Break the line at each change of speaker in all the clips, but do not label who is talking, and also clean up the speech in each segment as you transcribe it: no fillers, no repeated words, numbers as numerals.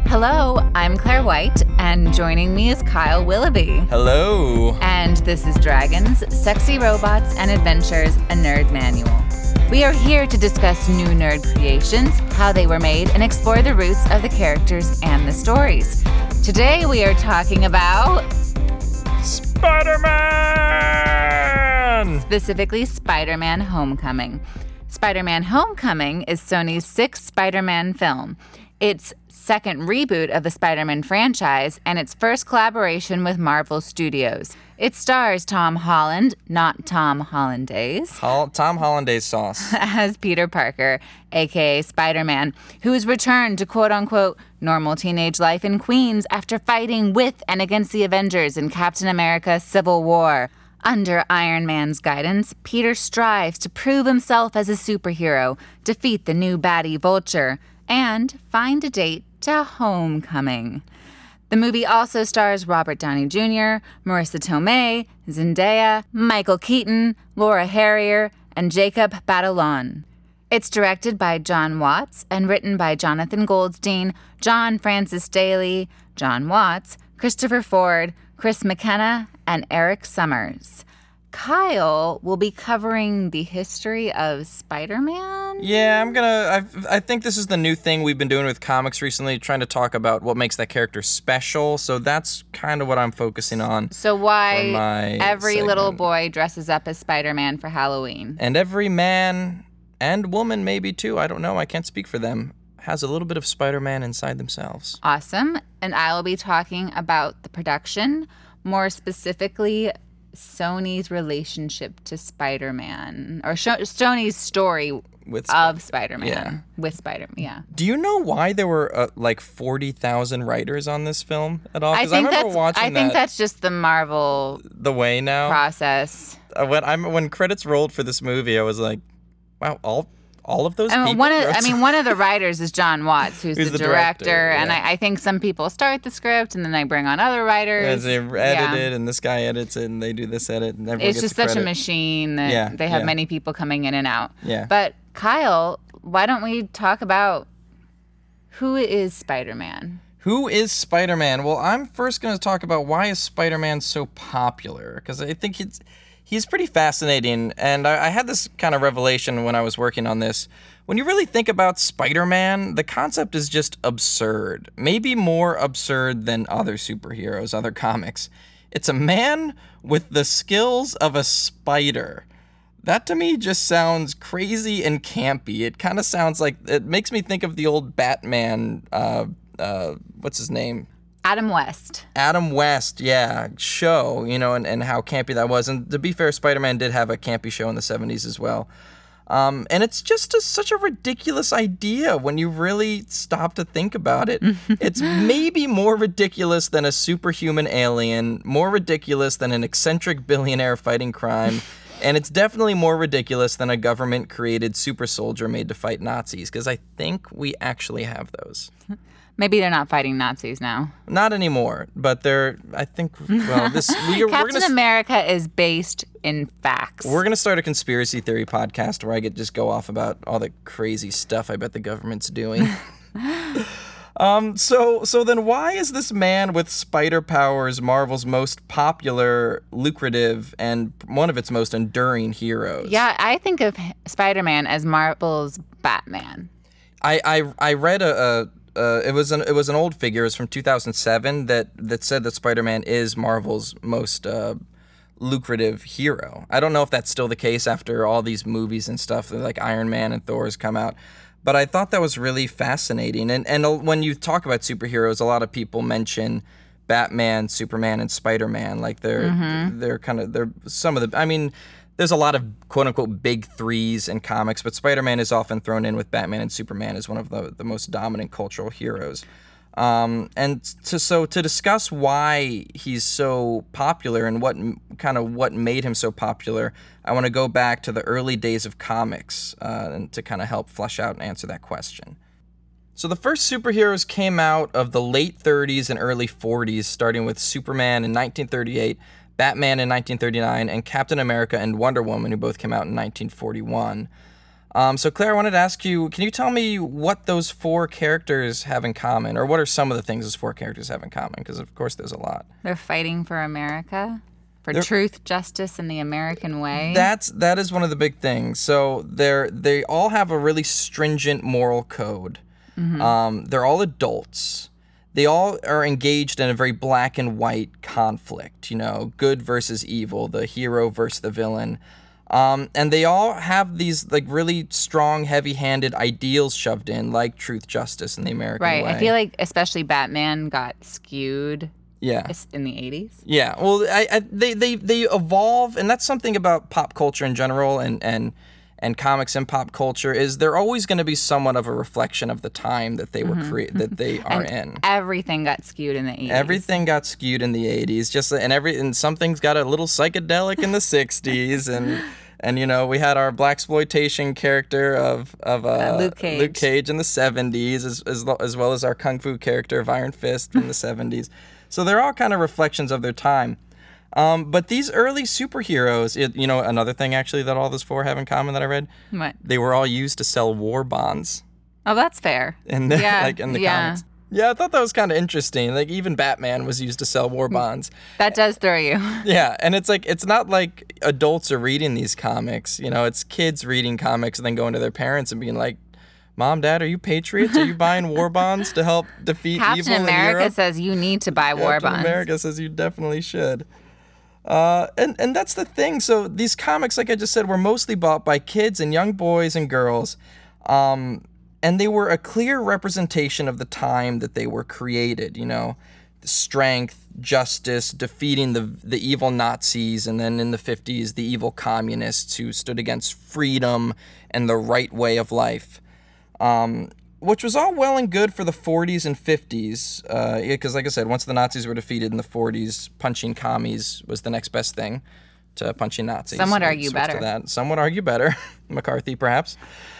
Hello, I'm Claire White, and joining me is Kyle Willoughby.
Hello.
And this is Dragons, Sexy Robots, and Adventures, a Nerd Manual. We are here to discuss new nerd creations, how they were made, and explore the roots of the characters and the stories. Today we are talking about...
Spider-Man!
Specifically, Spider-Man Homecoming. Spider-Man Homecoming is Sony's sixth Spider-Man film. Its second reboot of the Spider-Man franchise and its first collaboration with Marvel Studios. It stars Tom Holland, not Tom Hollandaise.
Tom Hollandaise sauce.
As Peter Parker, a.k.a. Spider-Man, who has returned to quote-unquote normal teenage life in Queens after fighting with and against the Avengers in Captain America: Civil War. Under Iron Man's guidance, Peter strives to prove himself as a superhero, defeat the new baddie Vulture, and find a date to Homecoming. The movie also stars Robert Downey Jr., Marissa Tomei, Zendaya, Michael Keaton, Laura Harrier, and Jacob Batalon. It's directed by John Watts and written by Jonathan Goldstein, John Francis Daly, John Watts, Christopher Ford, Chris McKenna, and Eric Summers. Kyle will be covering the history of Spider-Man.
Yeah, I think this is the new thing we've been doing with comics recently, trying to talk about what makes that character special. So that's kind of what I'm focusing on.
So why every
segment.
Little boy dresses up as Spider-Man for Halloween.
And every man and woman maybe too, I don't know, I can't speak for them, has a little bit of Spider-Man inside themselves.
Awesome. And I will be talking about the production, more specifically Sony's relationship to Spider-Man, or Sony's story of Spider-Man.
Yeah.
With Spider-Man, yeah.
Do you know why there were like 40,000 writers on this film at all?
I think that's just the Marvel
the way now
process.
When credits rolled for this movie, I was like, wow, all of those people?
One of the writers is John Watts, who's the director.
Yeah.
And I think some people start the script and then they bring on other writers.
As they edit it, and this guy edits it, and they do this edit, and everyone
it's
gets
just such
credit.
a machine that they have many people coming in and out.
Yeah.
But Kyle, why don't we talk about who is Spider-Man?
Who is Spider-Man? Well, I'm first going to talk about why is Spider-Man so popular, because I think he's pretty fascinating, and I had this kind of revelation when I was working on this. When you really think about Spider-Man, the concept is just absurd. Maybe more absurd than other superheroes, other comics. It's a man with the skills of a spider. That to me just sounds crazy and campy. It kind of sounds like, it makes me think of the old Batman, what's his name?
Adam West,
yeah, show, and how campy that was. And to be fair, Spider-Man did have a campy show in the 70s as well. And it's just such a ridiculous idea when you really stop to think about it. It's maybe more ridiculous than a superhuman alien, more ridiculous than an eccentric billionaire fighting crime, and it's definitely more ridiculous than a government-created super soldier made to fight Nazis, because I think we actually have those.
Maybe they're not fighting Nazis now.
Not anymore, but Captain
America is based in facts.
We're going to start a conspiracy theory podcast where I just go off about all the crazy stuff I bet the government's doing. So then why is this man with spider powers Marvel's most popular, lucrative, and one of its most enduring heroes?
Yeah, I think of Spider-Man as Marvel's Batman.
I read it was an old figure. It was from 2007 that said that Spider-Man is Marvel's most lucrative hero. I don't know if that's still the case after all these movies and stuff like Iron Man and Thor has come out, but I thought that was really fascinating. And when you talk about superheroes, a lot of people mention Batman, Superman, and Spider-Man. Like they're some of the. I mean, there's a lot of quote-unquote big threes in comics, but Spider-Man is often thrown in with Batman and Superman as one of the most dominant cultural heroes. And to discuss why he's so popular and what made him so popular, I want to go back to the early days of comics and to kind of help flesh out and answer that question. So the first superheroes came out of the late 30s and early 40s, starting with Superman in 1938, Batman in 1939, and Captain America and Wonder Woman, who both came out in 1941. So Claire, I wanted to ask you, can you tell me what those 4 characters have in common, or what are some of the things those 4 characters have in common? Because of course there's a lot.
They're fighting for America, for truth, justice, and the American way.
That is one of the big things. So they all have a really stringent moral code. They're all adults. They all are engaged in a very black and white conflict. Good versus evil, the hero versus the villain. And they all have these like really strong, heavy-handed ideals shoved in, like truth, justice, and the American way.
Right. I feel like especially Batman got skewed.
Yeah.
In the 80s.
Yeah. Well, they evolve, and that's something about pop culture in general, and comics and pop culture is they're always going to be somewhat of a reflection of the time that they were that they are in.
Everything got skewed in the 80s.
Everything got skewed in the 80s. And something's got a little psychedelic in the 60s, and we had our blaxploitation character of
Luke Cage
in the 70s, as well as our kung fu character of Iron Fist from the 70s. So they're all kind of reflections of their time. But these early superheroes, another thing actually that all those 4 have in common that I read,
what?
They were all used to sell war bonds.
Oh, that's fair.
In the comics. Yeah, I thought that was kind of interesting. Like even Batman was used to sell war bonds.
That does throw you.
Yeah, and it's not like adults are reading these comics. It's kids reading comics and then going to their parents and being like, Mom, Dad, are you patriots? Are you buying war bonds to help defeat evil in Europe?
Captain America says you need to buy war bonds.
Captain America says you definitely should. And that's the thing. So these comics, like I just said, were mostly bought by kids and young boys and girls. And they were a clear representation of the time that they were created, the strength, justice, defeating the evil Nazis, and then in the 50s, the evil communists who stood against freedom and the right way of life. Which was all well and good for the 40s and 50s, because like I said, once the Nazis were defeated in the 40s, punching commies was the next best thing to punching Nazis.
Some would argue better.
Some would argue better. McCarthy, perhaps.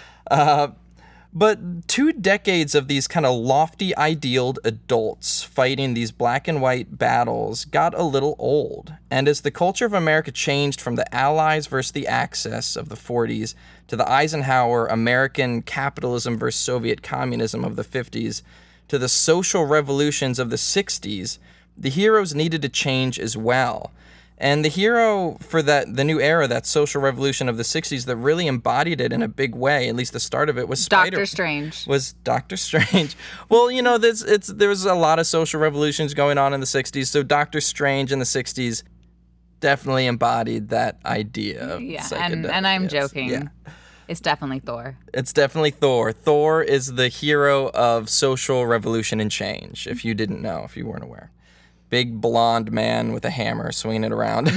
But 2 decades of these kind of lofty, idealed adults fighting these black and white battles got a little old. And as the culture of America changed from the Allies versus the Axis of the 40s to the Eisenhower American capitalism versus Soviet communism of the 50s to the social revolutions of the 60s, the heroes needed to change as well. And the hero for the new era, that social revolution of the 60s that really embodied it in a big way, at least the start of it, was
Doctor Strange.
Was Doctor Strange. Well, there was a lot of social revolutions going on in the 60s, so Doctor Strange in the 60s definitely embodied that idea of psychedelic.
And I'm joking.
Yeah.
It's definitely Thor.
It's definitely Thor. Thor is the hero of social revolution and change, if you didn't know, if you weren't aware. Big blonde man with a hammer swinging it around.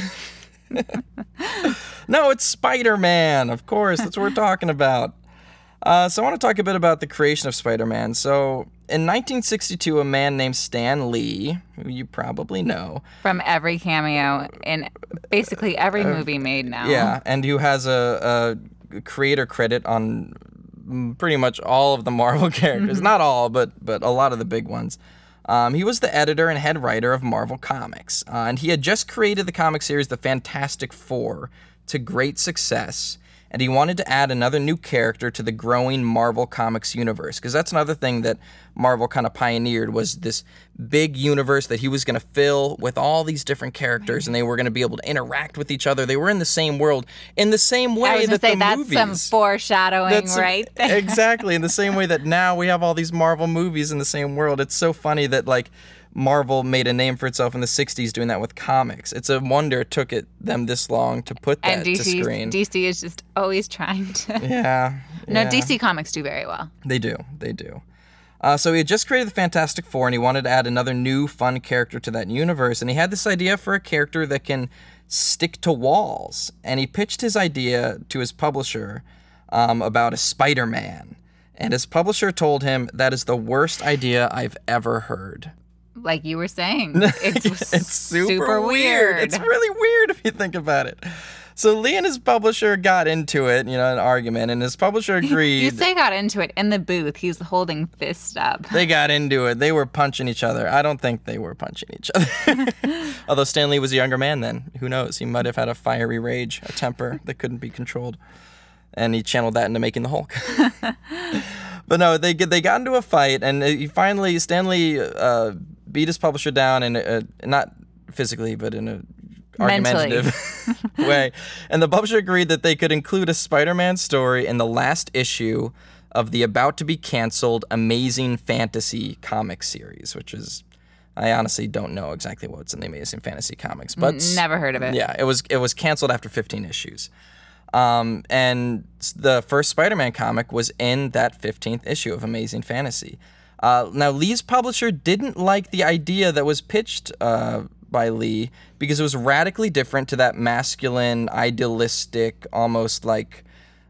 No, it's Spider-Man, of course. That's what we're talking about. So I want to talk a bit about the creation of Spider-Man. So in 1962, a man named Stan Lee, who you probably know.
From every cameo in basically every movie made now.
Yeah, and who has a creator credit on pretty much all of the Marvel characters. Not all, but a lot of the big ones. He was the editor and head writer of Marvel Comics, and he had just created the comic series The Fantastic Four to great success, and he wanted to add another new character to the growing Marvel Comics universe, because that's another thing that Marvel kind of pioneered, was this big universe that he was going to fill with all these different characters, and they were going to be able to interact with each other. They were in the same world, in the same way that the
that's
movies.
Some foreshadowing right there.
Exactly, in the same way that now we have all these Marvel movies in the same world. It's so funny that, like, Marvel made a name for itself in the 60s doing that with comics. It's a wonder it took them this long to put that to screen.
DC is just always trying to...
Yeah.
No, DC Comics do very well.
They do. So he had just created the Fantastic Four, and he wanted to add another new, fun character to that universe. And he had this idea for a character that can stick to walls. And he pitched his idea to his publisher about a Spider-Man. And his publisher told him, "That is the worst idea I've ever heard."
Like you were saying,
it's super weird. It's really weird if you think about it. So Lee and his publisher got into it, an argument, and his publisher agreed.
You say got into it in the booth. He's holding fists up.
They got into it. They were punching each other. I don't think they were punching each other. Although Stan Lee was a younger man then. Who knows? He might have had a fiery rage, a temper that couldn't be controlled. and he channeled that into making the Hulk. But no, they got into a fight, and Stan Lee beat his publisher down in not physically, but in a argumentative way. And the publisher agreed that they could include a Spider-Man story in the last issue of the about-to-be-canceled Amazing Fantasy comic series, which is, I honestly don't know exactly what's in the Amazing Fantasy comics, but
never heard of it.
Yeah, it was canceled after 15 issues. And the first Spider-Man comic was in that 15th issue of Amazing Fantasy. Now, Lee's publisher didn't like the idea that was pitched by Lee because it was radically different to that masculine, idealistic, almost like,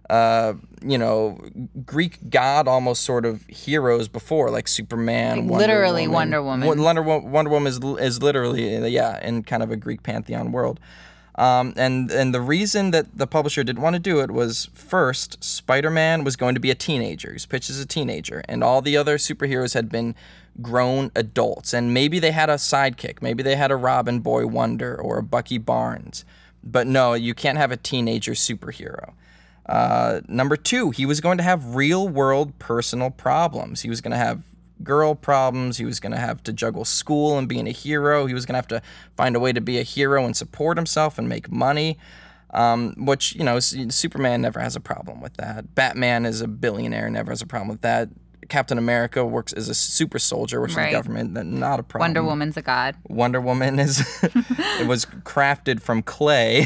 Greek god almost sort of heroes before, like Superman,
literally Wonder Woman.
Wonder Woman is literally, in kind of a Greek pantheon world. And the reason that the publisher didn't want to do it was, first, Spider-Man was going to be a teenager. He was pitched as a teenager, and all the other superheroes had been grown adults. And maybe they had a sidekick. Maybe they had a Robin Boy Wonder or a Bucky Barnes. But no, you can't have a teenager superhero. Number two, he was going to have real-world personal problems. He was going to have girl problems. He was going to have to juggle school and being a hero. He was going to have to find a way to be a hero and support himself and make money, which, Superman never has a problem with that. Batman is a billionaire, never has a problem with that. Captain America works as a super soldier, works for the government, not a problem.
Wonder Woman's a god.
Wonder Woman it was crafted from clay.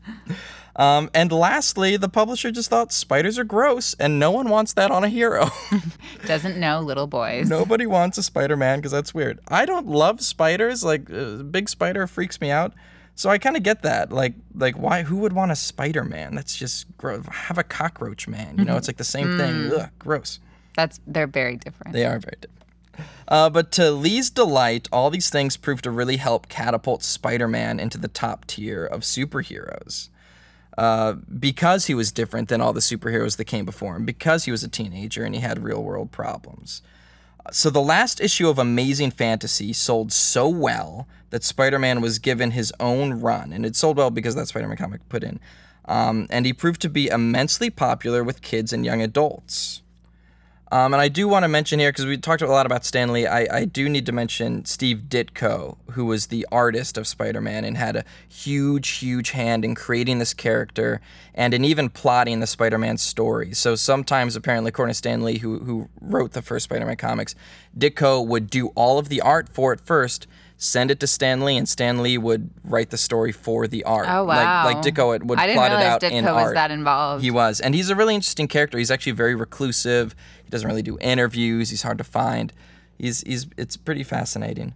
And lastly, the publisher just thought spiders are gross, and no one wants that on a hero.
Doesn't know little boys.
Nobody wants a Spider-Man because that's weird. I don't love spiders. Like, a big spider freaks me out. So I kind of get that. Like why? Who would want a Spider-Man? That's just gross. Have a cockroach man. It's like the same thing. Ugh, gross.
They're very different.
They are very different. But to Lee's delight, all these things proved to really help catapult Spider-Man into the top tier of superheroes. Because he was different than all the superheroes that came before him, because he was a teenager and he had real-world problems. So the last issue of Amazing Fantasy sold so well that Spider-Man was given his own run, and it sold well because that Spider-Man comic put in. And he proved to be immensely popular with kids and young adults. And I do want to mention here, because we talked a lot about Stan Lee, I do need to mention Steve Ditko, who was the artist of Spider-Man and had a huge, huge hand in creating this character and in even plotting the Spider-Man story. So sometimes, apparently, according to Stan Lee, who wrote the first Spider-Man comics, Ditko would do all of the art for it first, send it to Stan Lee, and Stan Lee would write the story for the art.
Oh, wow.
Like Ditko would plot it out
Ditko
in art.
was that involved.
He was. And he's a really interesting character. He's actually very reclusive. He doesn't really do interviews. He's hard to find. It's pretty fascinating.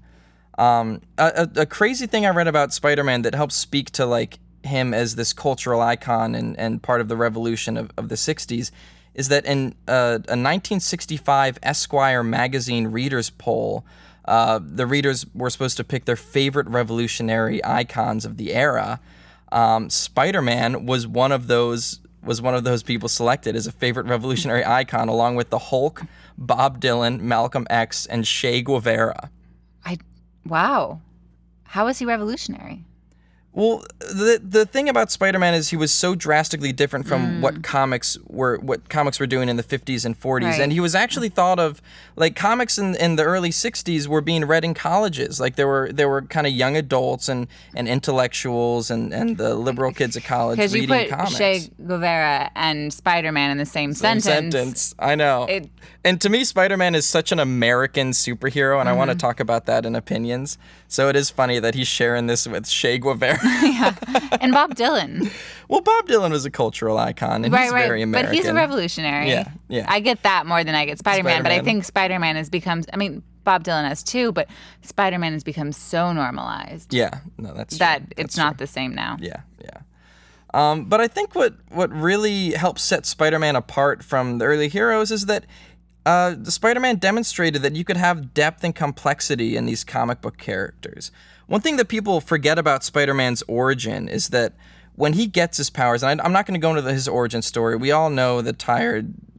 A crazy thing I read about Spider-Man that helps speak to like him as this cultural icon and part of the revolution of the 60s is that in a 1965 Esquire magazine readers poll, the readers were supposed to pick their favorite revolutionary icons of the era. Spider-Man was one of those people selected as a favorite revolutionary icon, along with the Hulk, Bob Dylan, Malcolm X, and Che Guevara.
Wow. How is he revolutionary?
Well, the thing about Spider-Man is he was so drastically different from what comics were doing in the 50s and 40s.
Right.
And he was actually thought of, like, comics in the early 60s were being read in colleges. Like, there were kind of young adults and intellectuals and the liberal kids at college reading comics.
Because you put Che Guevara and Spider-Man in the same sentence.
I know. And to me, Spider-Man is such an American superhero, and I want to talk about that in opinions. So it is funny that he's sharing this with Che Guevara.
Yeah. And Bob Dylan.
Well, Bob Dylan was a cultural icon, and he's very American.
But he's a revolutionary.
Yeah.
I get that more than I get Spider-Man. But I think Spider-Man has become, Bob Dylan has too, but Spider-Man has become so normalized.
Yeah, no, that's
that
true.
it's not the same now.
Yeah. But I think what really helps set Spider-Man apart from the early heroes is that the Spider-Man demonstrated that you could have depth and complexity in these comic book characters. One thing that people forget about Spider-Man's origin is that when he gets his powers, and I'm not going to go into his origin story. We all know the tired,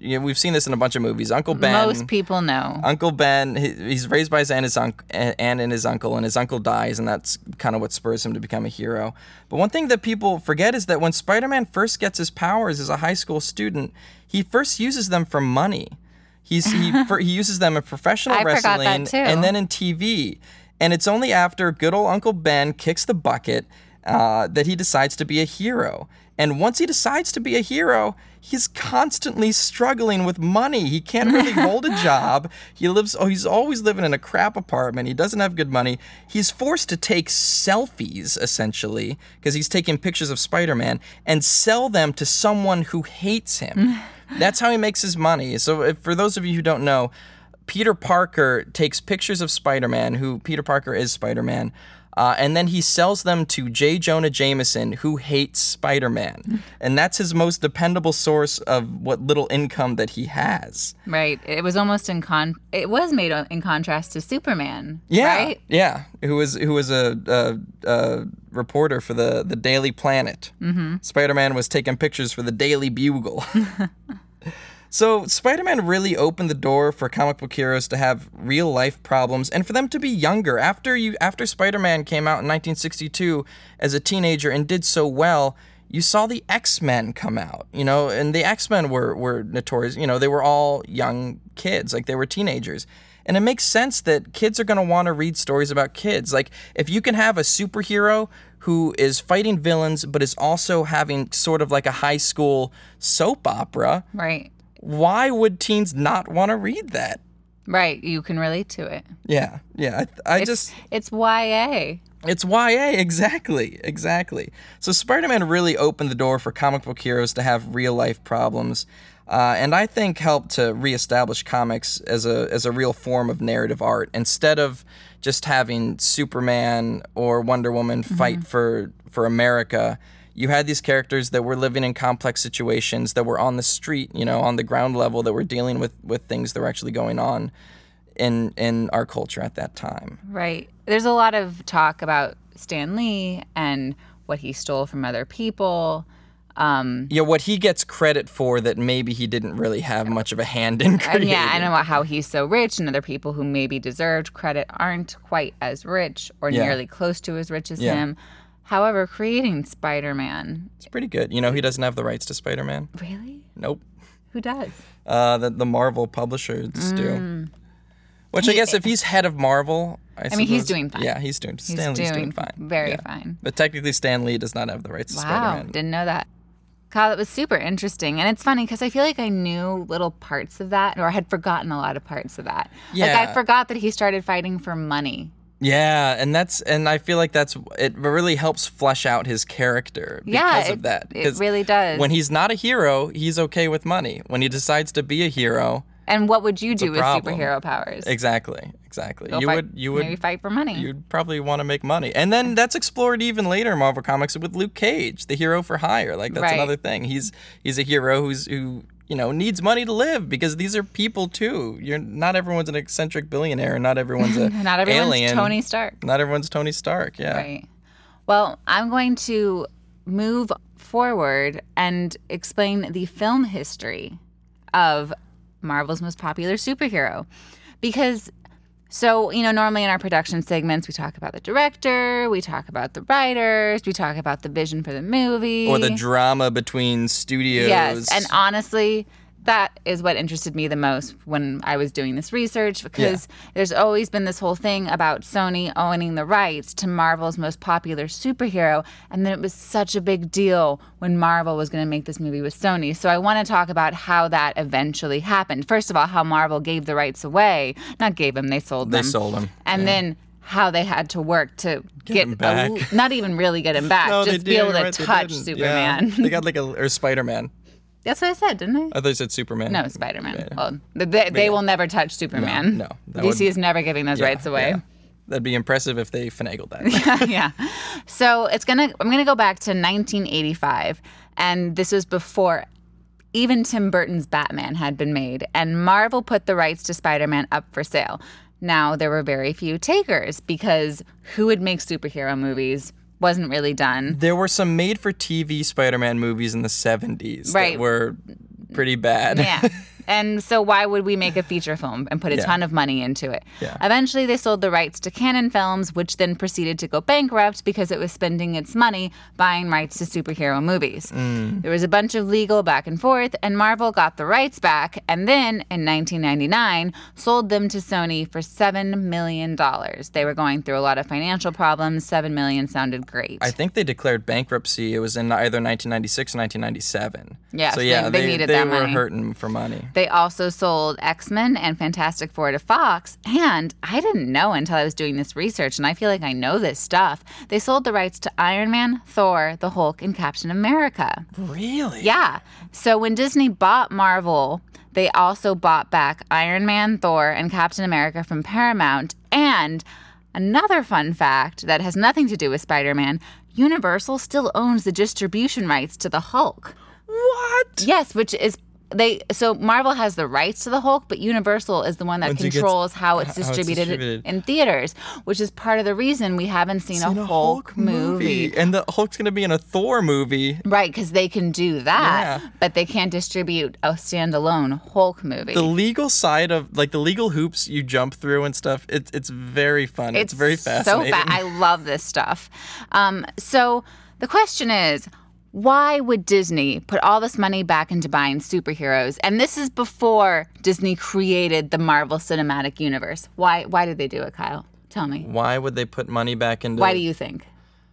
we've seen this in a bunch of movies. Uncle Ben.
Most people know.
Uncle Ben, he's raised by his aunt and his uncle, and his uncle dies, and that's kind of what spurs him to become a hero. But one thing that people forget is that when Spider-Man first gets his powers as a high school student, he first uses them for money. He uses them in professional
I
wrestling
forgot that too.
and then in TV. And it's only after good old Uncle Ben kicks the bucket that he decides to be a hero. And once he decides to be a hero, he's constantly struggling with money. He can't really hold a job. He's always living in a crap apartment. He doesn't have good money. He's forced to take selfies, essentially, because he's taking pictures of Spider-Man and sell them to someone who hates him. That's how he makes his money. So for those of you who don't know, Peter Parker takes pictures of Spider-Man, who Peter Parker is Spider-Man, and then he sells them to J. Jonah Jameson, who hates Spider-Man. And that's his most dependable source of what little income that he has.
Right. It was almost it was made in contrast to Superman.
Yeah.
Right?
Yeah. Who was a reporter for the Daily Planet. Mm-hmm. Spider-Man was taking pictures for the Daily Bugle. So Spider-Man really opened the door for comic book heroes to have real life problems and for them to be younger. After Spider-Man came out in 1962 as a teenager and did so well, you saw the X-Men come out, and the X-Men were notorious. They were all young kids, like they were teenagers. And it makes sense that kids are going to want to read stories about kids. Like, if you can have a superhero who is fighting villains but is also having sort of like a high school soap opera.
Right.
Why would teens not want to read that?
Right. You can relate to it.
Yeah.
It's YA.
It's YA, exactly. So Spider-Man really opened the door for comic book heroes to have real-life problems, and I think helped to reestablish comics as a real form of narrative art. Instead of just having Superman or Wonder Woman fight for America, you had these characters that were living in complex situations, that were on the street, on the ground level, that were dealing with things that were actually going on in our culture at that time.
Right. There's a lot of talk about Stan Lee and what he stole from other people.
What he gets credit for that maybe he didn't really have much of a hand in creating.
And about how he's so rich, and other people who maybe deserved credit aren't quite as rich or nearly close to as rich as him. However, creating Spider-Man...
It's pretty good. He doesn't have the rights to Spider-Man.
Really?
Nope.
Who does?
The Marvel publishers do. Which I guess if he's head of Marvel... I mean,
he's doing fine.
Yeah, Stan Lee's doing fine.
Very fine.
But technically, Stan Lee does not have the rights to Spider-Man.
Wow, didn't know that. Kyle, that was super interesting. And it's funny because I feel like I knew little parts of that, or I had forgotten a lot of parts of that.
Yeah.
Like, I forgot that he started fighting for money.
Yeah, and I feel like it really helps flesh out his character because of that.
It really does.
When he's not a hero, he's okay with money. When he decides to be a hero,
and what would you do with superhero powers?
Exactly. You would
maybe fight for money.
You'd probably want to make money, and then that's explored even later in Marvel Comics with Luke Cage, the hero for hire. Like that's another thing. He's a hero who needs money to live, because these are people too. Not everyone's an eccentric billionaire, and not everyone's a
not everyone's
alien.
Tony Stark.
Not everyone's Tony Stark. Yeah.
Right. Well, I'm going to move forward and explain the film history of Marvel's most popular superhero, because normally in our production segments, we talk about the director, we talk about the writers, we talk about the vision for the movie.
Or the drama between studios.
Yes, and honestly, that is what interested me the most when I was doing this research, because there's always been this whole thing about Sony owning the rights to Marvel's most popular superhero, and then it was such a big deal when Marvel was going to make this movie with Sony. So I want to talk about how that eventually happened. First of all, how Marvel gave the rights away. Not gave them, they sold them.
They sold them.
And then how they had to work to
get him back.
Not even really get him back,
no,
just be able to touch Superman.
Yeah. They got or Spider-Man.
That's what I said, didn't I?
I thought you said Superman.
No, Spider-Man. Yeah. Well, they will never touch Superman.
No.
DC is never giving those rights away.
Yeah. That'd be impressive if they finagled that.
Yeah. So I'm gonna go back to 1985, and this was before even Tim Burton's Batman had been made, and Marvel put the rights to Spider-Man up for sale. Now, there were very few takers, because who would make superhero movies? Wasn't really done.
There were some made-for-TV Spider-Man movies in the 70s that were pretty bad.
And so why would we make a feature film and put a ton of money into it?
Yeah.
Eventually, they sold the rights to Cannon Films, which then proceeded to go bankrupt because it was spending its money buying rights to superhero movies. There was a bunch of legal back and forth, and Marvel got the rights back, and then in 1999 sold them to Sony for $7 million. They were going through a lot of financial problems. $7 million sounded great.
I think they declared bankruptcy. It was in either 1996 or 1997.
Yes,
so yeah,
they needed that money.
They were hurting for money.
They also sold X-Men and Fantastic Four to Fox, and I didn't know until I was doing this research, and I feel like I know this stuff. They sold the rights to Iron Man, Thor, the Hulk, and Captain America.
Really?
Yeah. So when Disney bought Marvel, they also bought back Iron Man, Thor, and Captain America from Paramount. And another fun fact that has nothing to do with Spider-Man, Universal still owns the distribution rights to the Hulk.
What?
Yes, which is so Marvel has the rights to the Hulk, but Universal is the one that
Once it gets-
controls how it's
how it's
distributed
distributed.
in theaters, which is part of the reason we haven't seen a Hulk movie.
And the Hulk's going to be in a Thor movie.
Right, because they can do that,
Yeah.
but they can't distribute a standalone Hulk movie.
The legal side of, like, the legal hoops you jump through and stuff, it's very fun. It's very fascinating.
I love this stuff. So the question is, why would Disney put all this money back into buying superheroes? And this is before Disney created the Marvel Cinematic Universe. Why did they do it, Kyle? Tell me.
Why would they put money back into...
Why do you think?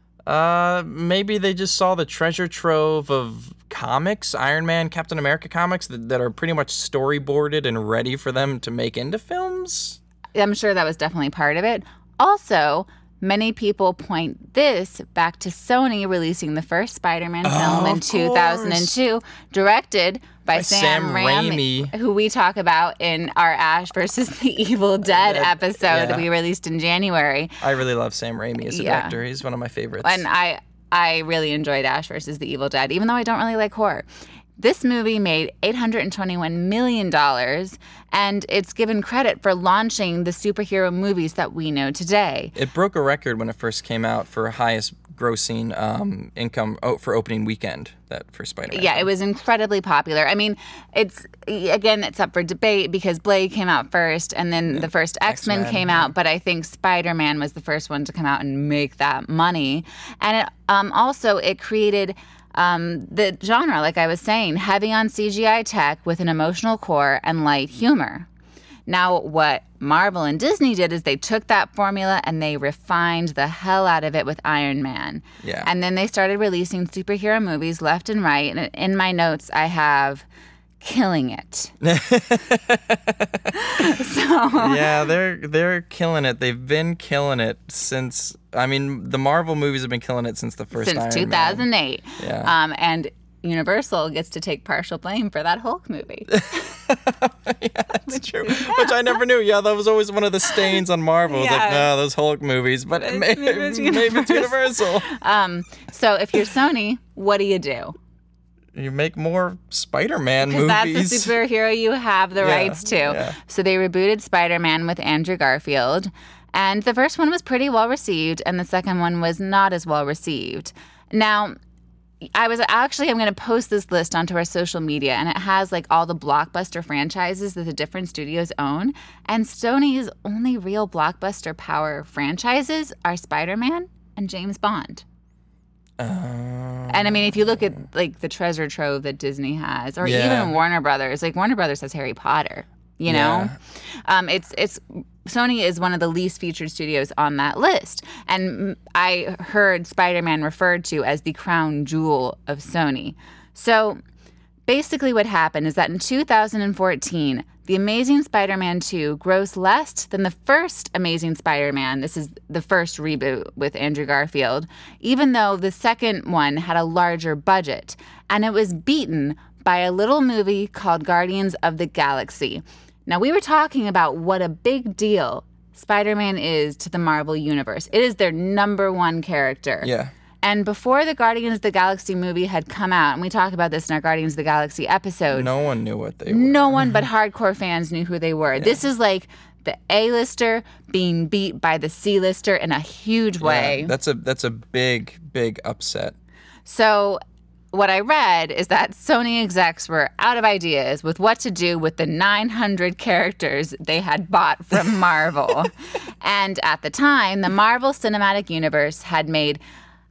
Maybe they just saw the treasure trove of comics, Iron Man, Captain America comics that are pretty much storyboarded and ready for them to make into films.
I'm sure that was definitely part of it. Also, many people point this back to Sony releasing the first Spider-Man film in 2002, directed by Sam Raimi, who we talk about in our Ash versus the Evil Dead episode
Yeah.
we released in January.
I really love Sam Raimi as a director. He's one of my favorites.
And I really enjoyed Ash versus the Evil Dead, even though I don't really like horror. This movie made $821 million, and it's given credit for launching the superhero movies that we know today.
It broke a record when it first came out for highest grossing income for opening weekend for Spider-Man.
Yeah, it was incredibly popular. I mean, it's up for debate because Blade came out first, and then the first X-Men came out, but I think Spider-Man was the first one to come out and make that money. And it created the genre, like I was saying, heavy on CGI tech with an emotional core and light humor. Now, what Marvel and Disney did is they took that formula and they refined the hell out of it with Iron Man.
Yeah.
And then they started releasing superhero movies left and right. And in my notes, I have killing it.
Yeah, they're killing it. They've been killing it since. I mean, the Marvel movies have been killing it since the first Iron Man.
2008.
Yeah.
And Universal gets to take partial blame for that Hulk movie.
Yeah, that's true. Which I never knew. Yeah, that was always one of the stains on Marvel. It's like, no, those Hulk movies. But maybe it's Universal.
So if you're Sony, what do?
You make more Spider-Man movies.
Because that's the superhero you have the rights to.
Yeah.
So they rebooted Spider-Man with Andrew Garfield. And the first one was pretty well received, and the second one was not as well received. Now, I'm going to post this list onto our social media, and it has like all the blockbuster franchises that the different studios own. And Sony's only real blockbuster power franchises are Spider-Man and James Bond. And I mean, if you look at like the treasure trove that Disney has, or even Warner Brothers, like Warner Brothers has Harry Potter, you know? It's Sony is one of the least featured studios on that list. And I heard Spider-Man referred to as the crown jewel of Sony. So basically what happened is that in 2014, The Amazing Spider-Man 2 grossed less than the first Amazing Spider-Man. This is the first reboot with Andrew Garfield, even though the second one had a larger budget. And it was beaten by a little movie called Guardians of the Galaxy. Now, we were talking about what a big deal Spider-Man is to the Marvel Universe. It is their number one character.
Yeah.
And before the Guardians of the Galaxy movie had come out, and we talked about this in our Guardians of the Galaxy episode.
No one knew what they were.
No one but hardcore fans knew who they were. Yeah. This is like the A-lister being beat by the C-lister in a huge way.
That's a big upset.
So what I read is that Sony execs were out of ideas with what to do with the 900 characters they had bought from Marvel. And at the time, the Marvel Cinematic Universe had made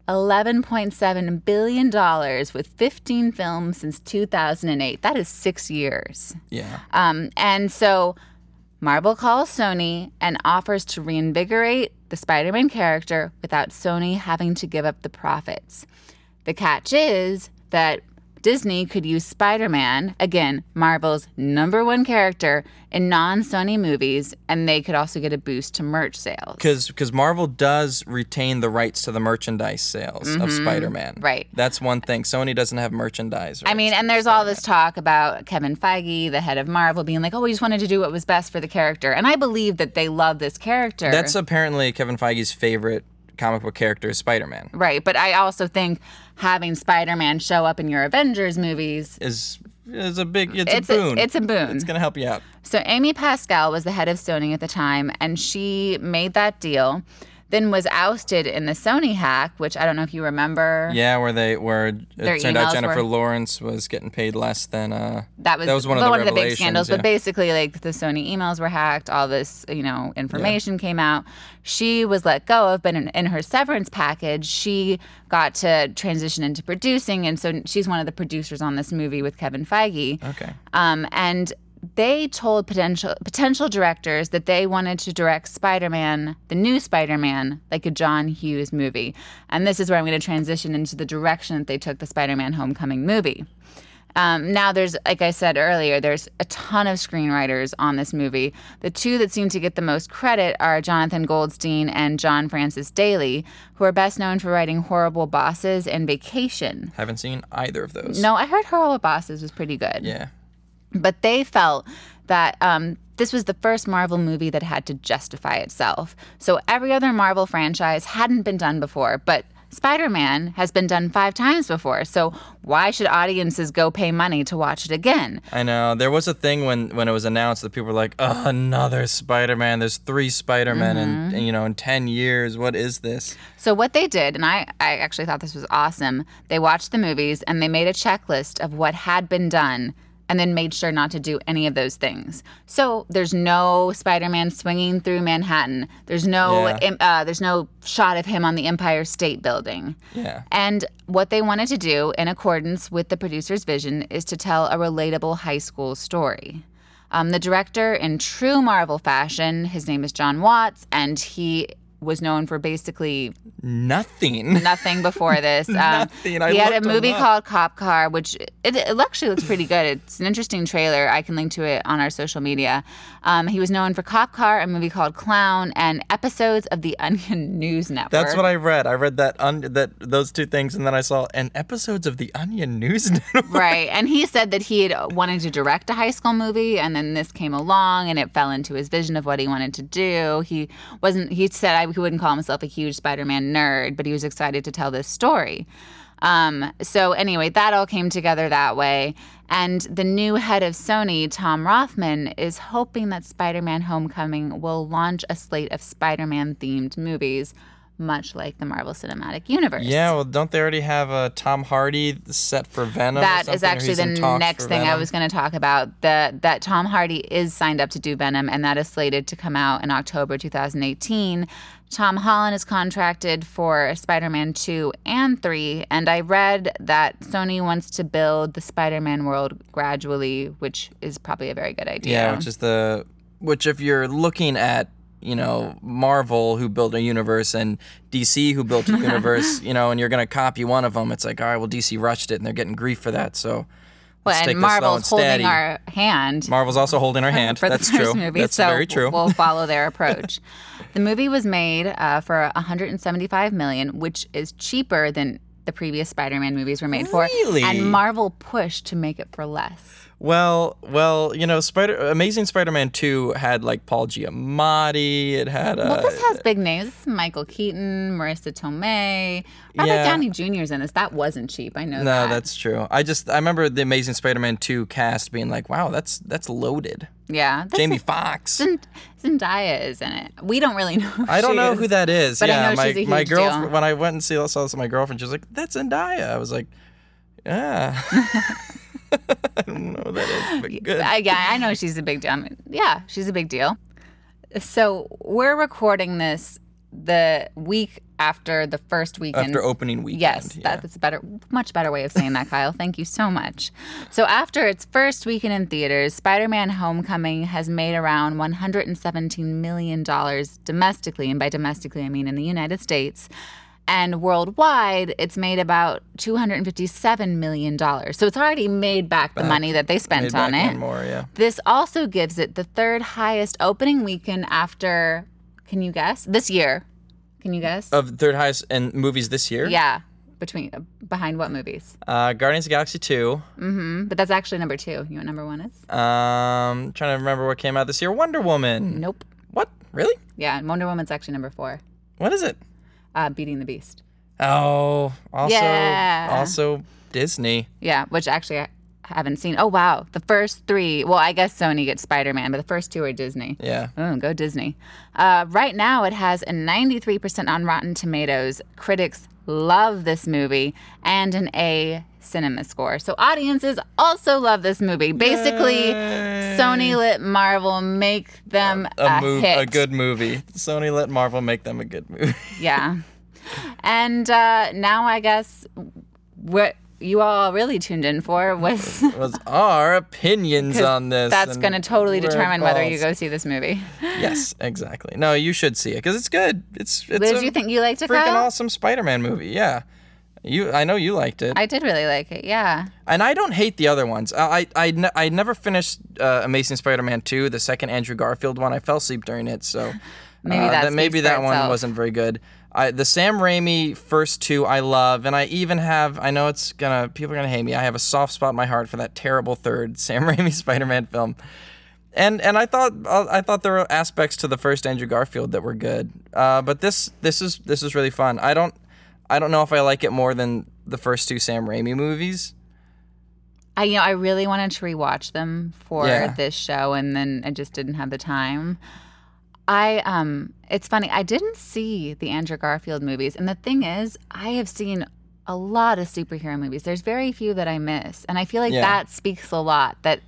$11.7 billion with 15 films since 2008. That is 6 years.
Yeah.
And so Marvel calls Sony and offers to reinvigorate the Spider-Man character without Sony having to give up the profits. The catch is that Disney could use Spider-Man, again, Marvel's #1 character, in non-Sony movies, and they could also get a boost to merch sales.
Because Marvel does retain the rights to the merchandise sales of Spider-Man.
Right.
That's one thing. Sony doesn't have merchandise rights.
I mean, and there's all this talk about Kevin Feige, the head of Marvel, being like, oh, we just wanted to do what was best for the character. And I believe that they love this character.
That's apparently Kevin Feige's favorite comic book character is Spider-Man.
Right, but I also think having Spider-Man show up in your Avengers movies
is a big, it's a boon.
It's a boon.
It's going to help you out.
So Amy Pascal was the head of Sony at the time, and she made that deal, then was ousted in the Sony hack, which I don't know if you remember.
Yeah, where it turned out Jennifer
were,
Lawrence was getting paid less than
that was
one of the
big scandals.
Yeah.
But basically, like, the Sony emails were hacked, all this information came out. She was let go of, but in her severance package, she got to transition into producing, and so she's one of the producers on this movie with Kevin Feige.
Okay.
And they told potential directors that they wanted to direct Spider-Man, the new Spider-Man, like a John Hughes movie. And this is where I'm going to transition into the direction that they took the Spider-Man Homecoming movie. Now, there's, like I said earlier, there's a ton of screenwriters on this movie. The two that seem to get the most credit are Jonathan Goldstein and John Francis Daley, who are best known for writing Horrible Bosses and Vacation.
Haven't seen either of those.
No, I heard Horrible Bosses was pretty good.
Yeah.
But they felt that this was the first Marvel movie that had to justify itself. So every other Marvel franchise hadn't been done before, but Spider-Man has been done 5 times before. So why should audiences go pay money to watch it again?
I know. There was a thing when it was announced that people were like, oh, another Spider-Man. There's 3 Spider-Men in 10 years. What is this?
So what they did, and I actually thought this was awesome, they watched the movies and they made a checklist of what had been done and then made sure not to do any of those things. So there's no Spider-Man swinging through Manhattan. There's no shot of him on the Empire State Building.
Yeah.
And what they wanted to do, in accordance with the producer's vision, is to tell a relatable high school story. The director, in true Marvel fashion, his name is John Watts, and he was known for basically
nothing
before this.
Nothing.
He had a movie called Cop Car, which it actually looks pretty good. It's an interesting trailer. I can link to it on our social media. He was known for Cop Car, a movie called Clown, and episodes of the Onion News Network.
That's what I read. I read that those 2 things, and then I saw episodes of the Onion News Network.
Right, and he said that he had wanted to direct a high school movie, and then this came along, and it fell into his vision of what he wanted to do. He said he wouldn't call himself a huge Spider-Man nerd, but he was excited to tell this story. So anyway, that all came together that way. And the new head of Sony, Tom Rothman, is hoping that Spider-Man Homecoming will launch a slate of Spider-Man-themed movies, much like the Marvel Cinematic Universe.
Yeah, well, don't they already have Tom Hardy set for Venom?
That is actually the next thing I was going to talk about. That Tom Hardy is signed up to do Venom, and that is slated to come out in October 2018. Tom Holland is contracted for Spider-Man 2 and 3, and I read that Sony wants to build the Spider-Man world gradually, which is probably a very good idea.
Yeah, which if you're looking at, Marvel, who built a universe, and DC, who built a universe, and you're going to copy one of them, it's like, all right, well, DC rushed it, and they're getting grief for that, so let's take this slow and
Marvel's
steady.
holding our hand.
Marvel's also holding our hand.
For the
That's
first
true.
movie,
That's
so
very true.
We'll follow their approach. The movie was made for $175 million, which is cheaper than the previous Spider-Man movies were made for.
Really?
And Marvel pushed to make it for less.
Well, Amazing Spider-Man 2 had like Paul Giamatti. It had
this has big names. Michael Keaton, Marissa Tomei, Robert Downey Jr.'s in this. That wasn't cheap. I know that.
No, that's true. I remember the Amazing Spider-Man 2 cast being like, wow, that's loaded.
Yeah.
Jamie Foxx.
Zendaya is in it. We don't really know.
I don't know who that is.
But
yeah,
I know she's a huge
my girlfriend.
deal.
When I went and saw this, my girlfriend, she was like, "That's Zendaya." I was like, Yeah. I don't know who that is, but good.
I know she's a big deal. Yeah, she's a big deal. So we're recording this the week after the first weekend.
After opening weekend.
Yes,
yeah.
that's a much better way of saying that, Kyle. Thank you so much. So after its first weekend in theaters, Spider-Man Homecoming has made around $117 million domestically, and by domestically I mean in the United States. And worldwide, it's made about $257 million. So it's already made back the money that they spent on it.
And more, yeah.
This also gives it the third highest opening weekend after, can you guess? This year. Can you guess?
Of third highest in movies this year?
Yeah. Behind what movies?
Guardians of the Galaxy 2.
Mm-hmm. But that's actually number 2. You know what number 1 is?
Trying to remember what came out this year. Wonder Woman.
Nope.
What? Really?
Yeah, Wonder Woman's actually number 4.
What is it?
Beauty and the Beast.
Oh,
Yeah.
also Disney.
Yeah, which actually I haven't seen. Oh, wow. The first 3, well, I guess Sony gets Spider-Man, but the first 2 are Disney.
Yeah.
Oh, go Disney. Right now, it has a 93% on Rotten Tomatoes. Critics love this movie, and an A cinema score. So audiences also love this movie. Basically,
Yay.
Sony let Marvel make them a hit.
A good movie. Sony let Marvel make them a good movie.
Yeah. And now I guess what you all really tuned in for was
our opinions on this.
That's going to totally
where it
determine whether you
falls.
go see this movie.
Yes, exactly. No, you should see it because it's good. It's
Did you think you liked it,
freaking
Kyle?
awesome Spider-Man movie. Yeah. I know you liked it.
I did really like it, yeah.
And I don't hate the other ones. I never finished Amazing Spider-Man 2, the second Andrew Garfield one. I fell asleep during it, so
maybe
that
for
one
itself.
wasn't very good. The Sam Raimi first 2 I love, and I even have, I know people are gonna hate me, I have a soft spot in my heart for that terrible third Sam Raimi Spider-Man film. And I thought there were aspects to the first Andrew Garfield that were good. But this is really fun. I don't know if I like it more than the first 2 Sam Raimi movies.
I really wanted to rewatch them for
Yeah.
this show, and then I just didn't have the time. It's funny, I didn't see the Andrew Garfield movies, and the thing is, I have seen a lot of superhero movies. There's very few that I miss, and I feel like
Yeah.
that speaks a lot. That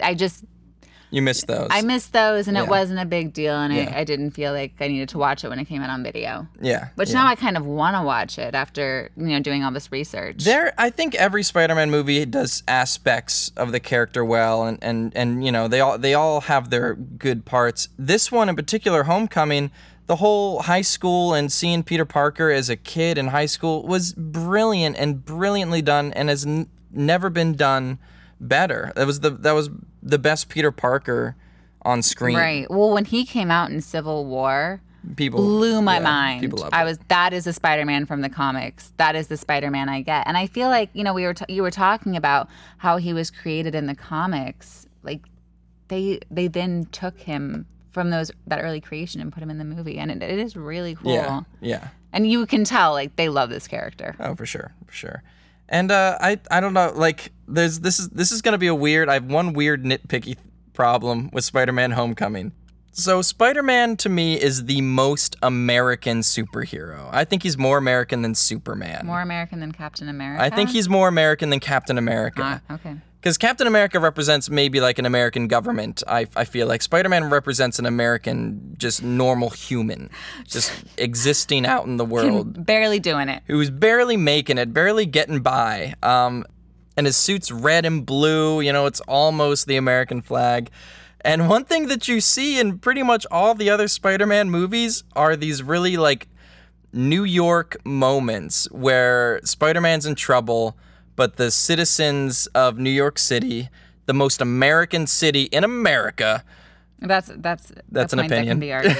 You missed those.
I missed those, and
Yeah.
it wasn't a big deal, and
Yeah.
I didn't feel like I needed to watch it when it came out on video.
Yeah.
Which
yeah.
now I kind of want to watch it after doing all this research.
I think every Spider-Man movie does aspects of the character well, and they all have their good parts. This one in particular, Homecoming, the whole high school and seeing Peter Parker as a kid in high school was brilliant and brilliantly done, and has never been done better. That was the best Peter Parker on screen.
Right. Well, when he came out in Civil War,
People
blew my
yeah,
mind.
People loved it.
That is the Spider-Man from the comics. That is the Spider-Man I get. And I feel like, you were talking about how he was created in the comics. Like they then took him from that early creation and put him in the movie, and it is really cool.
Yeah. Yeah.
And you can tell like they love this character.
Oh, for sure. And I don't know, like this is gonna be I have one weird nitpicky problem with Spider-Man Homecoming. So Spider-Man to me is the most American superhero. I think he's more American than Superman.
More American than Captain America?
I think he's more American than Captain America.
Okay.
Because Captain America represents maybe like an American government. I feel like Spider-Man represents an American, just normal human, just existing out in the world.
Barely doing it.
Who's barely making it, barely getting by. And his suit's red and blue, it's almost the American flag. And one thing that you see in pretty much all the other Spider-Man movies are these really like New York moments where Spider-Man's in trouble, but the citizens of New York City, the most American city in America,
That's
an
point
opinion.
That can be argued,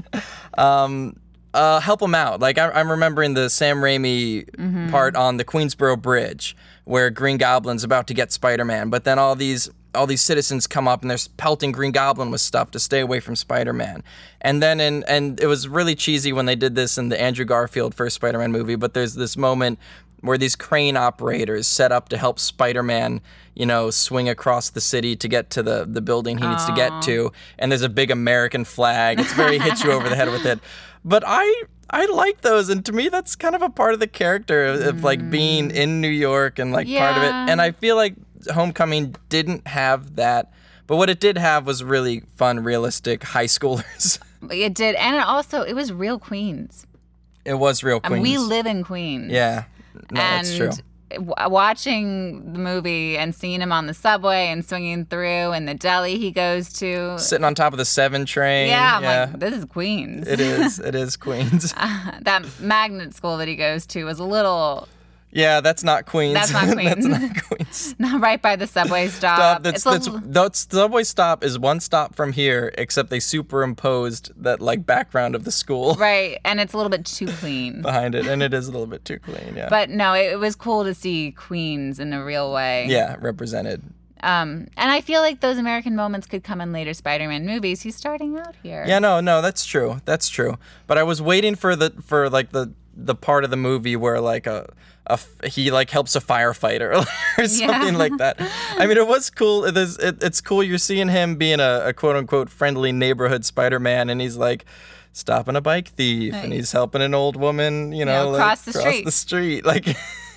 yeah.
help them out. Like I'm remembering the Sam Raimi part on the Queensboro Bridge where Green Goblin's about to get Spider-Man, but then all these citizens come up and they're pelting Green Goblin with stuff to stay away from Spider-Man. And then and it was really cheesy when they did this in the Andrew Garfield first Spider-Man movie, but there's this moment where these crane operators set up to help Spider-Man, swing across the city to get to the building he needs to get to, and there's a big American flag. It's very hit you over the head with it. But I I like those, and to me, that's kind of a part of the character of like being in New York and like part of it. And I feel like Homecoming didn't have that, but what it did have was really fun, realistic high schoolers.
It did, and it was real Queens.
It was real Queens.
And we live in Queens.
Yeah, no, that's true.
Watching the movie and seeing him on the subway and swinging through and the deli he goes to.
Sitting on top of the 7 train.
Yeah, I'm like, this is Queens.
It is Queens.
That magnet school that he goes to was a little...
Yeah, that's not Queens.
That's not Queens.
That's not Queens.
Not right by the subway stop.
The subway stop is one stop from here, except they superimposed that like background of the school.
Right, and it's a little bit too clean.
Behind it, and it is a little bit too clean, yeah.
But no, it was cool to see Queens in a real way.
Yeah, represented.
And I feel like those American moments could come in later Spider-Man movies. He's starting out here.
Yeah, no, that's true. That's true. But I was waiting for the part of the movie where like he like helps a firefighter or something like that. I mean, it was cool. It's cool. You're seeing him being a quote unquote friendly neighborhood Spider-Man, and he's like stopping a bike thief, and he's helping an old woman,
cross the
street. Like,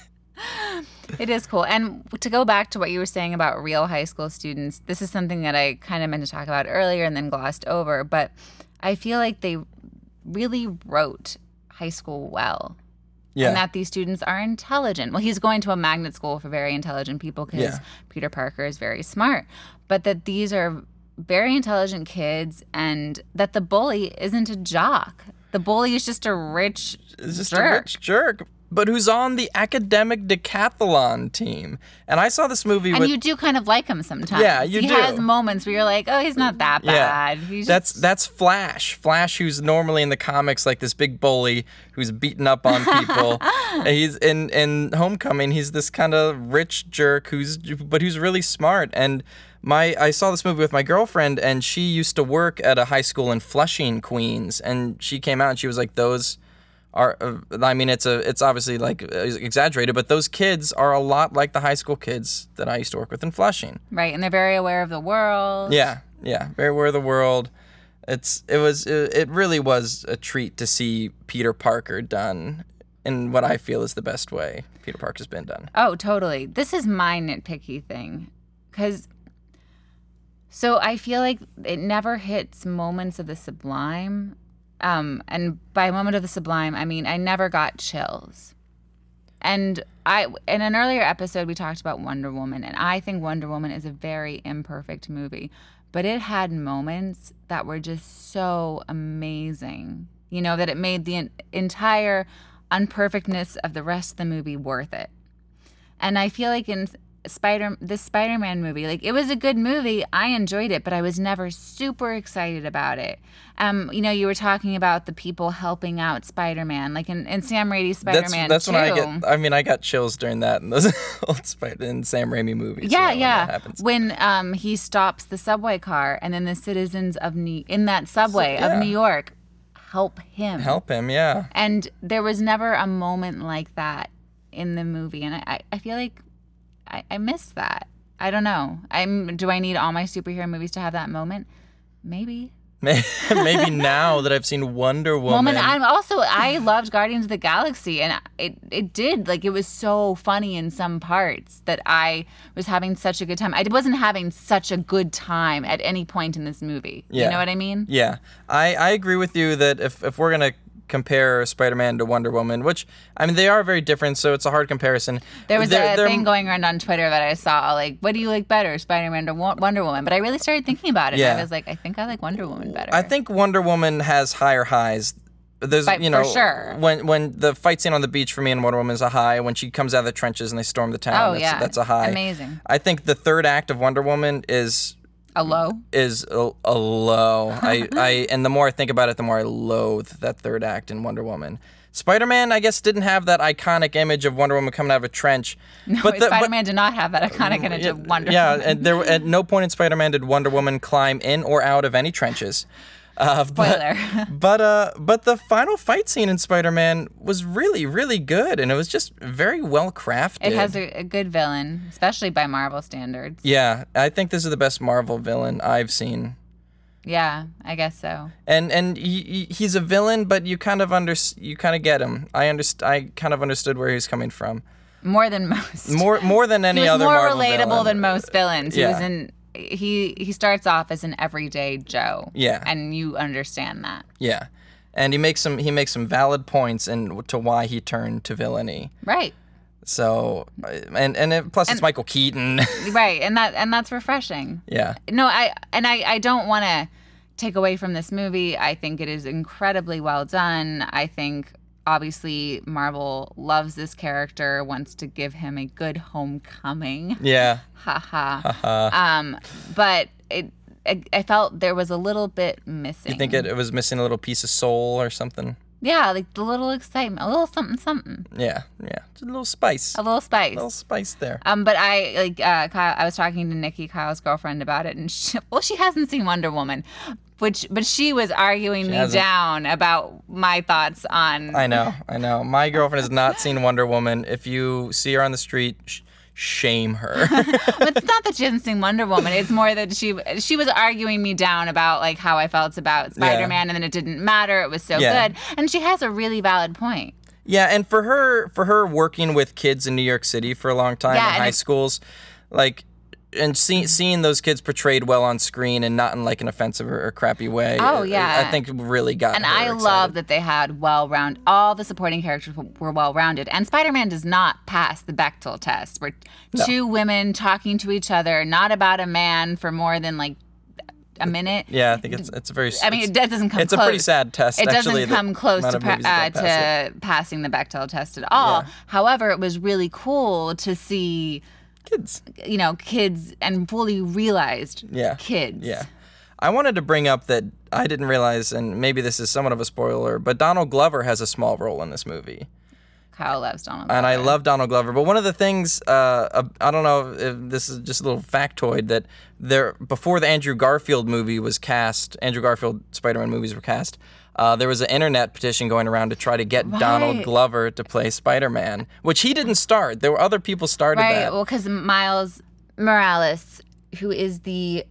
it is cool. And to go back to what you were saying about real high school students, this is something that I kind of meant to talk about earlier and then glossed over. But I feel like they really wrote high school well. Yeah. And that these students are intelligent. Well, he's going to a magnet school for very intelligent people because Peter Parker is very smart. But that these are very intelligent kids, and that the bully isn't a jock. The bully is just a rich
jerk. But who's on the academic decathlon team. And I saw this movie
and you do kind of like him sometimes.
Yeah, you do.
He has moments where you're like, oh, he's not that bad.
Yeah. That's Flash. Flash, who's normally in the comics like this big bully who's beating up on people. He's in Homecoming, he's this kind of rich jerk who's really smart. And I saw this movie with my girlfriend, and she used to work at a high school in Flushing, Queens. And she came out and she was like, those are, I mean, it's obviously like exaggerated, but those kids are a lot like the high school kids that I used to work with in Flushing.
Right, and they're very aware of the world.
Yeah, very aware of the world. It really was a treat to see Peter Parker done in what I feel is the best way Peter Parker's been done.
Oh, totally. This is my nitpicky thing, so I feel like it never hits moments of the sublime. And by moment of the sublime, I mean I never got chills. And in an earlier episode, we talked about Wonder Woman, and I think Wonder Woman is a very imperfect movie, but it had moments that were just so amazing, that it made the entire unperfectness of the rest of the movie worth it. And I feel like in this Spider-Man movie, like, it was a good movie. I enjoyed it, but I was never super excited about it. You were talking about the people helping out Spider-Man, like in Sam Raimi's Spider-Man.
That's when I got chills during that in those old Sam Raimi movies.
Yeah. That happens. When he stops the subway car, and then the citizens of New York help him.
Yeah.
And there was never a moment like that in the movie, and I feel like I miss that. I don't know. Do I need all my superhero movies to have that moment? Maybe.
Maybe now that I've seen Wonder Woman.
I loved Guardians of the Galaxy, and it did, like, it was so funny in some parts that I was having such a good time. I wasn't having such a good time at any point in this movie. Yeah. You know what I mean?
Yeah. I agree with you that if we're going to compare Spider-Man to Wonder Woman, which, I mean, they are very different, so it's a hard comparison.
There was a thing going around on Twitter that I saw, like, what do you like better, Spider-Man or Wonder Woman? But I really started thinking about it, and I was like, I think I like Wonder Woman better.
I think Wonder Woman has higher highs. For
sure.
When the fight scene on the beach for me in Wonder Woman is a high. When she comes out of the trenches and they storm the town, that's a high.
Amazing.
I think the third act of Wonder Woman is
a low.
And the more I think about it, the more I loathe that third act in Wonder Woman. Spider-Man, I guess, didn't have that iconic image of Wonder Woman coming out of a trench.
No, Spider-Man did not have that iconic image of Wonder Woman.
Yeah, and at no point in Spider-Man did Wonder Woman climb in or out of any trenches.
Spoiler.
But the final fight scene in Spider-Man was really, really good, and it was just very well crafted.
It has a good villain, especially by Marvel standards.
Yeah, I think this is the best Marvel villain I've seen.
Yeah, I guess so.
And he's a villain, but you kind of get him. I kind of understood where he's coming from.
More than most.
More than any other Marvel villain.
He was more relatable than most villains.
Yeah.
He starts off as an everyday Joe.
Yeah.
And you understand that.
Yeah. And he makes some valid points to why he turned to villainy.
Right.
So plus it's Michael Keaton.
Right, and that's refreshing.
Yeah.
No, I don't want to take away from this movie. I think it is incredibly well done. I think obviously Marvel loves this character, wants to give him a good homecoming.
Yeah.
Ha ha. But I felt there was a little bit missing.
You think it was missing a little piece of soul or something?
Yeah, like the little excitement, a little something.
Yeah, just a little spice.
A little spice.
A little spice there.
But Kyle, I was talking to Nikki, Kyle's girlfriend, about it, and she hasn't seen Wonder Woman, but she was arguing me down about my thoughts on.
I know. My girlfriend has not seen Wonder Woman. If you see her on the street, shame her.
But it's not that she hasn't seen Wonder Woman. It's more that she was arguing me down about like how I felt about Spider-Man, and then it didn't matter. It was so good, and she has a really valid point.
Yeah, and for her working with kids in New York City for a long time in high schools, like, and seeing those kids portrayed well on screen and not in like an offensive or crappy way.
Oh yeah,
I think really got.
And
her
I
excited.
love that they had all the supporting characters were well rounded. And Spider-Man does not pass the Bechdel test. We're two women talking to each other, not about a man for more than like a minute.
Yeah, I think it's a very.
I mean, it doesn't come.
It's
close.
a pretty sad test.
It
actually,
doesn't come close to passing the Bechdel test at all.
Yeah.
However, it was really cool to see kids and fully realized kids.
Yeah. I wanted to bring up that I didn't realize, and maybe this is somewhat of a spoiler, but Donald Glover has a small role in this movie.
Kyle loves Donald Glover.
And I love Donald Glover. But one of the things, I don't know if this is just a little factoid, that before the Andrew Garfield movie was cast, Andrew Garfield Spider-Man movies were cast, there was an internet petition going around to try to get Donald Glover to play Spider-Man, which he didn't start. There were other people started that.
Right, well, because Miles Morales, who is the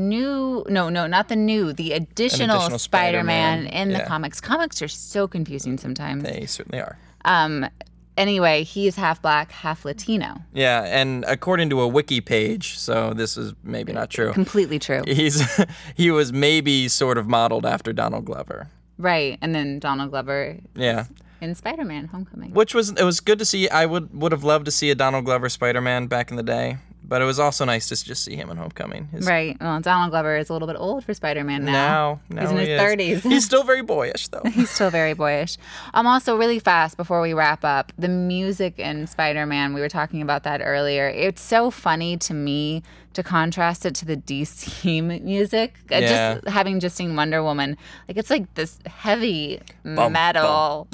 the additional Spider-Man in the comics. Comics are so confusing sometimes.
They certainly are.
Anyway, he's half black, half Latino.
Yeah, and according to a wiki page, so this is maybe not true.
Completely true.
He was maybe sort of modeled after Donald Glover.
Right, and then Donald Glover in Spider-Man Homecoming.
It was good to see. I would have loved to see a Donald Glover Spider-Man back in the day. But it was also nice to just see him in Homecoming.
Right. Well, Donald Glover is a little bit old for Spider-Man now.
No,
he's in his 30s.
He's still very boyish, though.
He's still very boyish. Also, really fast before we wrap up, the music in Spider-Man, we were talking about that earlier. It's so funny to me to contrast it to the DC music. Just having seen Wonder Woman, like it's like this heavy metal,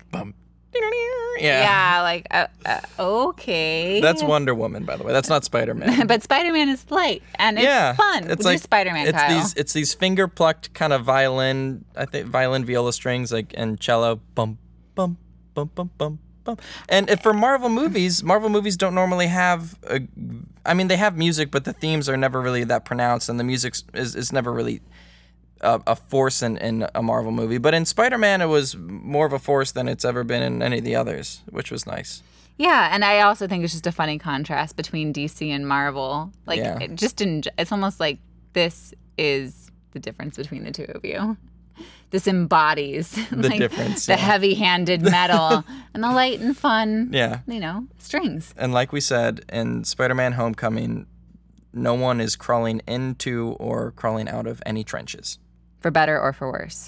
okay.
That's Wonder Woman, by the way. That's not Spider-Man.
But Spider-Man is light and it's fun. It's like Spider-Man.
It's these finger plucked kind of violin, viola strings, like, and cello, bum bum bum bum bum bum. And for Marvel movies don't normally have they have music, but the themes are never really that pronounced, and the music is never really a force in a Marvel movie. But in Spider-Man, it was more of a force than it's ever been in any of the others, which was nice.
Yeah, and I also think it's just a funny contrast between DC and Marvel. It's almost like this is the difference between the two of you. This embodies
the difference.
The heavy-handed metal and the light and fun, strings.
And like we said, in Spider-Man Homecoming, no one is crawling into or crawling out of any trenches.
For better or for worse.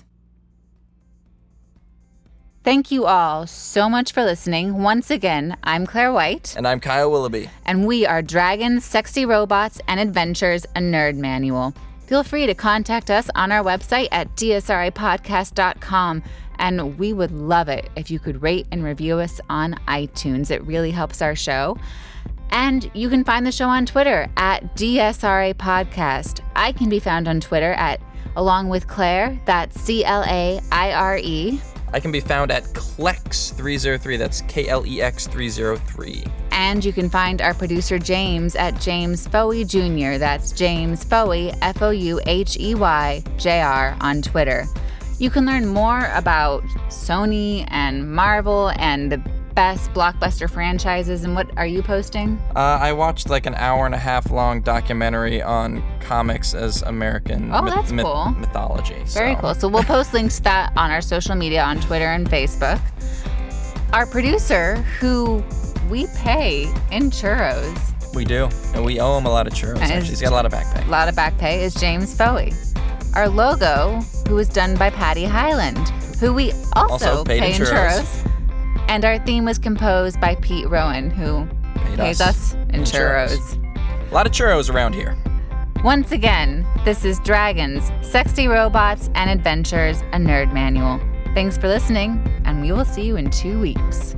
Thank you all so much for listening. Once again, I'm Claire White.
And I'm Kyle Willoughby.
And we are Dragons, Sexy Robots, and Adventures, a Nerd Manual. Feel free to contact us on our website at dsripodcast.com. And we would love it if you could rate and review us on iTunes. It really helps our show. And you can find the show on Twitter at DSRA Podcast. I can be found on Twitter along with Claire, that's CLAIRE.
I can be found at Klex303. That's KLEX303.
And you can find our producer James at James Foey Jr. That's James Foey, Fouhey Jr. on Twitter. You can learn more about Sony and Marvel and the best blockbuster franchises. And what are you posting?
I watched like an hour and a half long documentary on comics as American
cool.
mythology.
Very cool. So we'll post links to that on our social media on Twitter and Facebook. Our producer, who we pay in churros.
We do. And we owe him a lot of churros, actually. He's got a lot of back pay.
A lot of back pay is James Foey. Our logo, who was done by Patty Highland, who we also pay in churros. And our theme was composed by Pete Rowan, who pays us in churros.
A lot of churros around here.
Once again, this is Dragons, Sexy Robots, and Adventures, a Nerd Manual. Thanks for listening, and we will see you in 2 weeks.